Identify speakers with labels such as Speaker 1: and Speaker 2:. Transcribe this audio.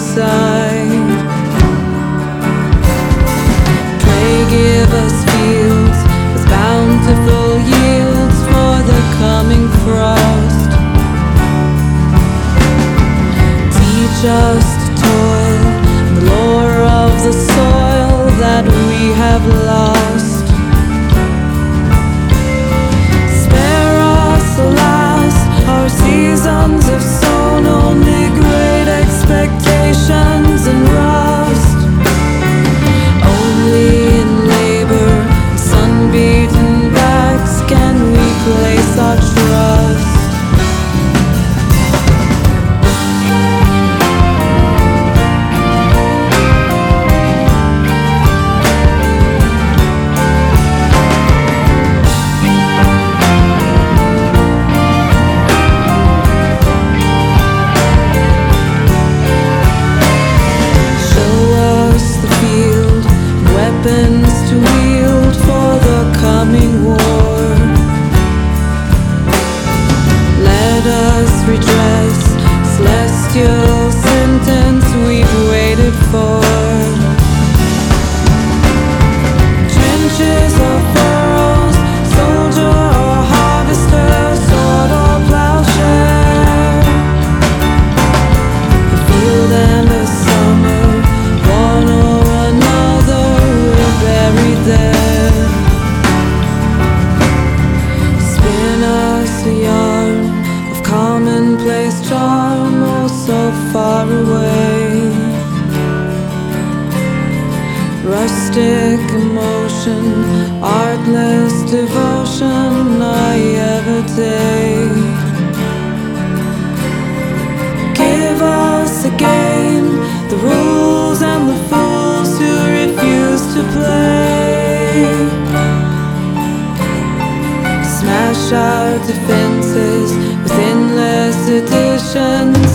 Speaker 1: inside. Pray give us fields with bountiful yields for the coming frost. Teach us to toil in the lore of the soil that we have lost. Spare us, alas, our seasons have sown only great expectations and rust. Only in labor and sun-beaten backs can we place our trust. Weapons to wield for the coming war. Let us redress celestial sentence we've waited for. Trenches or furrows, soldier or harvester, sword or plowshare. The field and the summer, one or another, buried there. Spin us a yarn of commonplace charm, oh so far away. Rustic emotion, artless devotion, naivete. Give us again the rules and the fools who refuse to play. Smash our defenses with endless additions